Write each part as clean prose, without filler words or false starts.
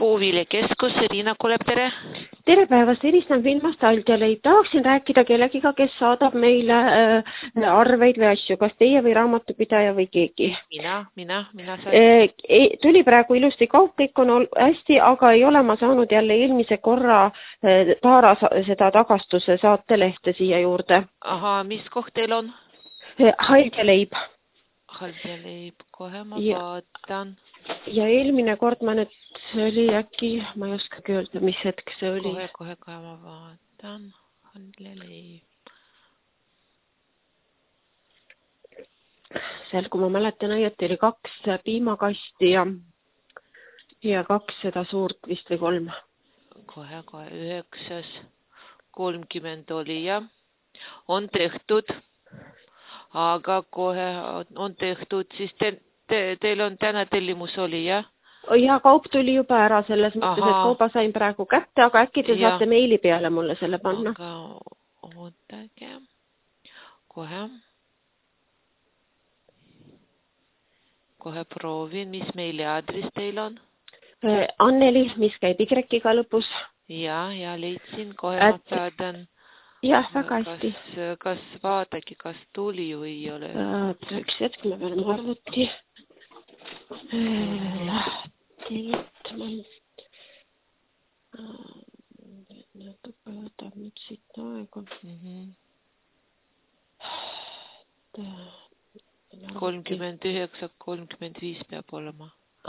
Puuviljakeskus, Riina Kulep, tere! Tere päevast, helistan firmast Aldjaleid. Tahaksin rääkida kellegiga, kes saadab meile arveid või asju, kas teie või raamatupidaja või keegi. Mina Tuli praegu ilusti kaup, kõik on hästi, aga ei ole ma saanud jälle eelmise korra Taara seda tagastuse saatelehte siia juurde. Aha, mis koht teil on? Aldjaleib. Aldjaleib, kohe ma vaatan. Ja eelmine kord ma nüüd oli äkki, ma ei oskagi öelda, mis hetk see oli. Kohe ma vaatan. Aldjaleib. Seal, kui ma mäletan õieti, oli 2 piimakasti ja 2 seda suurt vist või 3. Kohe 9:30 oli ja on tehtud, aga kohe on tehtud, siis teil on täna tellimus oli, jah? Ja kaup tuli juba ära selles mõttes, et kauba sain praegu kätte, aga äkki te saate meili peale mulle selle panna. Aga ootage. Kohe proovin, mis meili aadris teil on? Anneli, mis käib Y-ga lõpus. Ja leidsin, kohe ma saadan. Jah, väga hästi. Kas vaadagi, kas tuli või ei ole? Üks hetk, ma pean arvuti. Lahti võtma. Natuke võtab nüüd siit aega. 39:35 peab olema.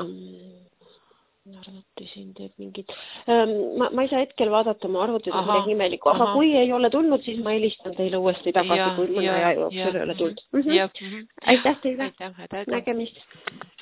Arvuti siin teeb mingid... Ma ei saa hetkel vaadata, ma arvutada midagi imelikku, aga kui ei ole tulnud, siis ma helistan teile uuesti tagasi, kui mõne aja jooksul ei ole tulnud. Aitäh teile! Nägemist!